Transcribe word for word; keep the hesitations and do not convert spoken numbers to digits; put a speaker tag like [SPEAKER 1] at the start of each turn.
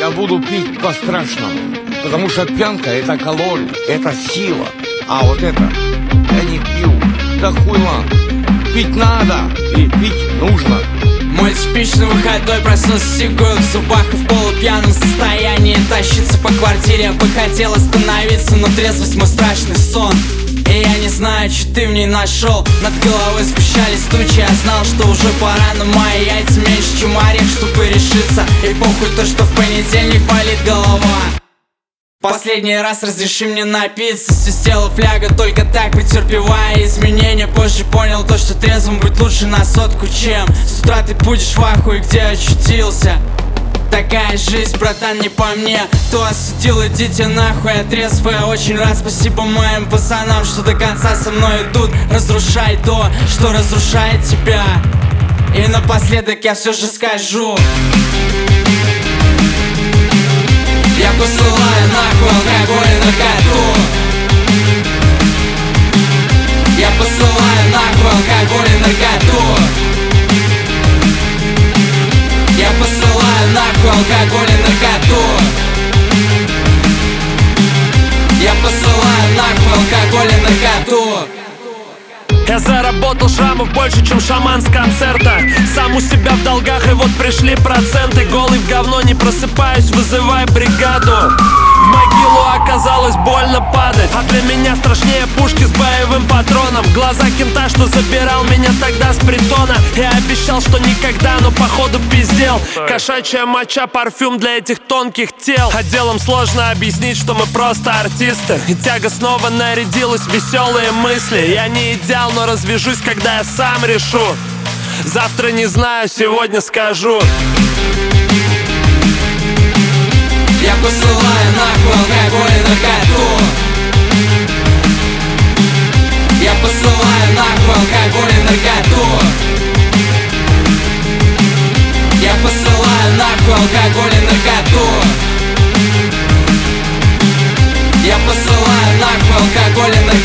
[SPEAKER 1] Я буду пить по-страшному, потому что пьянка — это калории, это сила. А вот это я не пью. Да хуй вам. Пить надо и пить нужно.
[SPEAKER 2] Мой типичный выходной: проснулся с сигой в зубах и в полупьяном состоянии тащиться по квартире. Я бы хотел остановиться, но трезвость — мой страшный сон. И я не знаю, что ты в ней нашел. Над головой сгущались тучи, я знал, что уже пора, но мои яйца меньше, чем орех, чтобы решиться. И похуй то, что в понедельник болит голова. Последний раз разреши мне напиться. Свистела фляга, только так претерпевая изменения. Позже понял то, что трезвым быть лучше на сотку, чем с утра ты будешь в ахуе, где очутился. Такая жизнь, братан, не по мне. Кто осудил, идите нахуй. Я трезвый, я очень рад. Спасибо моим пацанам, что до конца со мной идут. Разрушай то, что разрушает тебя. И напоследок я все же скажу: я посылаю нахуй алкоголь и наркоту. Я посылаю нахуй алкоголь и наркоту. Я посылаю нахуй алкоголь и наркоту. Я посылаю нахуй алкоголь и наркоту.
[SPEAKER 3] Я заработал шрамов больше, чем шаман с концерта. Сам у себя в долгах, и вот пришли проценты. Голый в говно, не просыпаюсь, вызывай бригаду. В могилу оказалось больно падать, а для меня страшнее пушки с боевым патроном. Глаза кента, что забирал меня тогда с притона. Я обещал, что никогда, но походу пиздел. Кошачья моча, парфюм для этих тонких тел. А делом сложно объяснить, что мы просто артисты. И тяга снова нарядилась в веселые мысли. Я не идеал, но развяжусь, когда я сам решу. Завтра не знаю, сегодня скажу.
[SPEAKER 2] Я посылаю нахуй алкоголь и наркоту. Я посылаю нахуй алкоголь и наркоту. Я посылаю нахуй алкоголь и наркоту. Я посылаю нахуй алкоголь и наркоту.